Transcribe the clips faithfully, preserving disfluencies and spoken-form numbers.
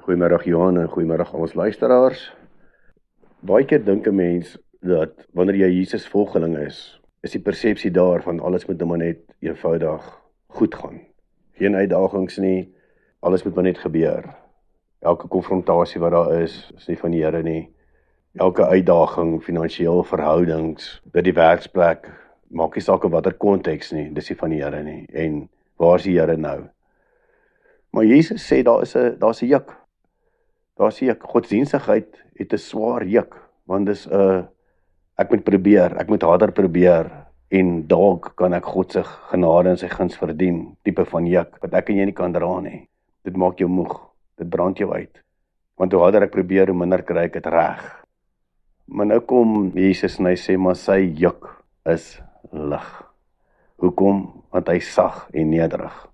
Goeiemiddag Johan en goeiemiddag aan ons luisteraars. Baie keer dink 'n mens dat wanneer jy Jesus volgeling is, is die persepsie daar van alles moet maar net eenvoudig goed gaan. Geen uitdagings nie, alles moet maar net gebeur. Elke konfrontasie wat daar is, is nie van die Here nie. Elke uitdaging, finansiële verhoudings, by die werksplek, maak nie saak in watter konteks nie, dis nie van die Here nie. En waar is die Here nou? Maar Jesus sê daar is 'n daar's 'n juk. Daar's 'n juk. Godsdienstigheid het 'n swaar juk, want dis 'n uh, ek moet probeer, ek moet harder probeer en dalk kan ek God se genade en sy guns verdien, tipe van juk wat ek en jy nie kan dra nie. Dit maak jou moeg, dit brand jou uit. Want hoe harder ek probeer, hoe minder kry ek dit reg. Maar nou kom Jesus en hy sê maar sy juk is lig. Hoekom? Want hy sag en nederig.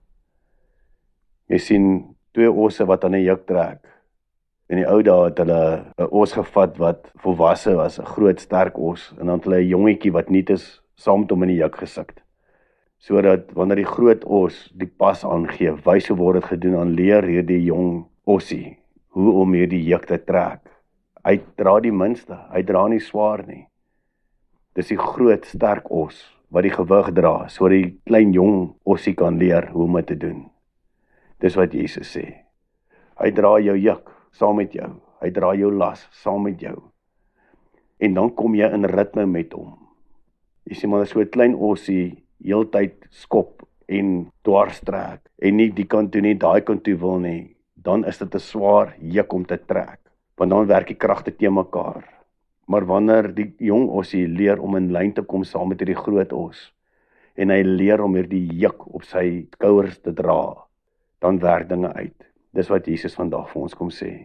Jy sien twee osse wat aan 'n juk trek. In die ou dae het hulle 'n os gevat wat volwasse was, 'n groot sterk os, en dan het hulle 'n jongetjie wat nuut is saam met hom in die juk gesit. Sodat wanneer die groot os die pas aangee, wys hoe word dit gedoen, dan leer hierdie jong ossie hoe om hierdie juk te trek. Hy dra die minste, hy dra nie swaar nie. Dis die groot sterk os wat die gewig dra, sodat die klein jong ossie kan leer hoe om dit te doen. Dis wat Jesus sê. Hy dra jou juk saam met jou. Hy dra jou las saam met jou. En dan kom jy in ritme met hom. Jy sê maar so 'n klein ossie heeltyd skop en dwarstrek en nie die kant toe nie, daai kant toe wil nie, dan is dit 'n swaar juk om te trek. Want dan werk die kragte te mekaar. Maar wanneer die jong ossie leer om in lyn te kom saam met hierdie groot os en hy leer om hierdie juk op sy skouers te dra, dan werk dinge uit. Dis wat Jesus vandag vir ons kom sê.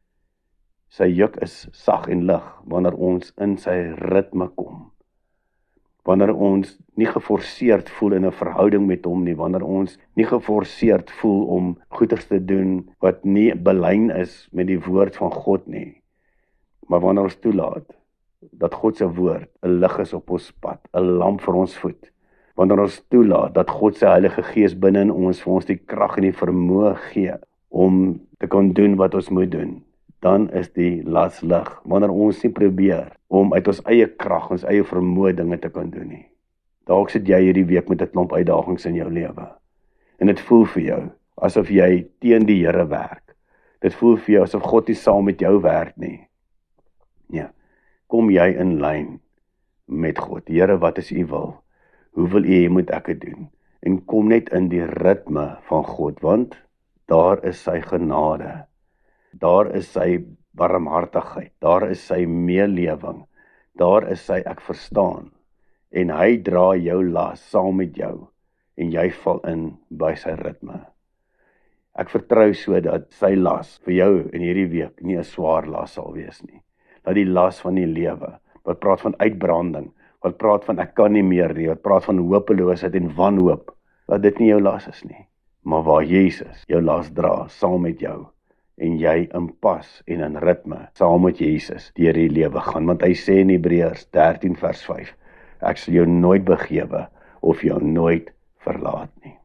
Sy juk is sag en lig wanneer ons in sy ritme kom. Wanneer ons nie geforseerd voel in 'n verhouding met hom nie, wanneer ons nie geforseerd voel om goeders te doen wat nie belyn is met die woord van God nie. Maar wanneer ons toelaat dat God se woord 'n lig is op ons pad, 'n lamp vir ons voet. Wanneer ons toelaat dat God se Heilige Gees binne in ons vir ons die krag en die vermoë gee om te kan doen wat ons moet doen, dan is die las lig. Wanneer ons nie probeer om uit ons eie krag, ons eie vermoë dinge te kan doen nie. Dalk sit jy hierdie week met 'n klomp uitdagings in jou lewe. En dit voel vir jou asof jy teen die Here werk. Dit voel vir jou asof God nie saam met jou werk nie. Ja, kom jy in lyn met God. Here, wat is u wil? Hoe wil u hê moet ek dit doen? En kom net in die ritme van God, want daar is sy genade. Daar is sy barmhartigheid. Daar is sy meelewing. Daar is sy ek verstaan. En hy dra jou las saam met jou. En jy val in by sy ritme. Ek vertrou so dat sy las vir jou in hierdie week nie 'n swaar las sal wees nie. Dat die las van die lewe, wat praat van uitbranding, wat praat van ek kan nie meer nie, wat praat van hopeloosheid en wanhoop, dat dit nie jou las is nie. Maar waar Jesus jou las dra, saam met jou, en jy in pas en in ritme, saam met Jesus, deur die lewe gaan. Want hy sê in Hebreërs dertien vers vyf, ek sal jou nooit begewe, of jou nooit verlaat nie.